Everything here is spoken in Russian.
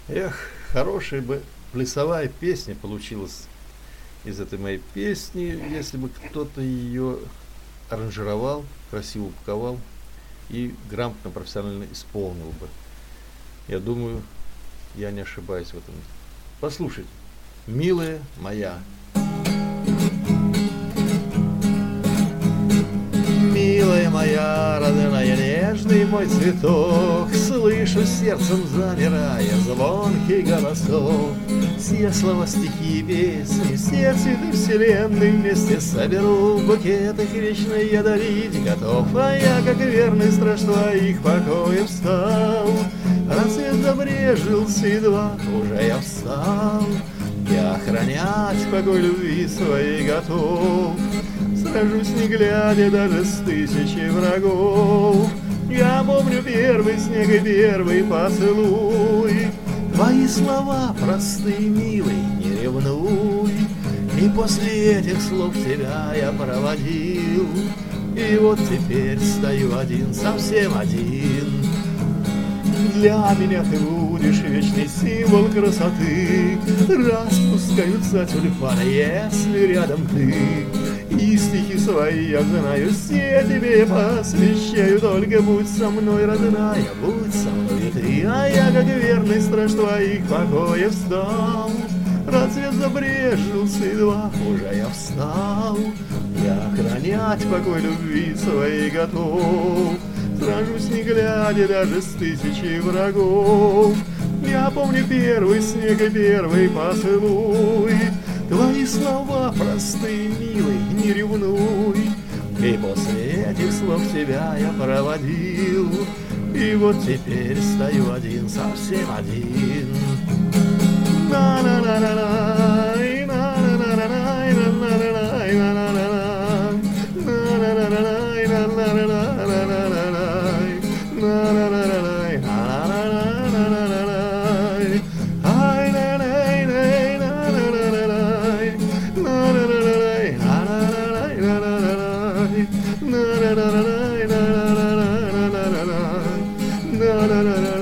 Эх, хорошая бы плясовая песня получилась из этой моей песни, если бы кто-то ее аранжировал, красиво упаковал и грамотно, профессионально исполнил бы. Я думаю, я не ошибаюсь в этом. Послушайте, милая моя. Милая моя, родная, нежный мой цветок, слышу сердцем замирая звонкий голосок. Все слова, стихи, песни, все цветы вселенной вместе соберу, в букетах вечно я дарить готов, а я, как верный страж твоих покоев, стал. Рассвет забрежился, едва уже я встал, я охранять покой любви своей готов. Сражусь, не глядя даже с тысячей врагов. Я помню первый снег и первый поцелуй. Твои слова простые, милый, не ревнуй. И после этих слов тебя я проводил. И вот теперь стою один, совсем один. Для меня ты будешь вечный символ красоты. Распускаются тюльпаны, если рядом ты. И стихи свои, я знаю, все тебе посвящаю. Только будь со мной, родная, будь со мной ты. А я, как верный страж твоих покоев, стал. Рассвет забрежился, едва уже я встал. Я охранять покой любви своей готов. Сражусь, не глядя даже с тысячей врагов. Я помню первый снег и первый поцелуй. Твои слова простые, милый, не ревнуй. И после этих слов тебя я проводил. И вот теперь стою один, совсем один. Na na na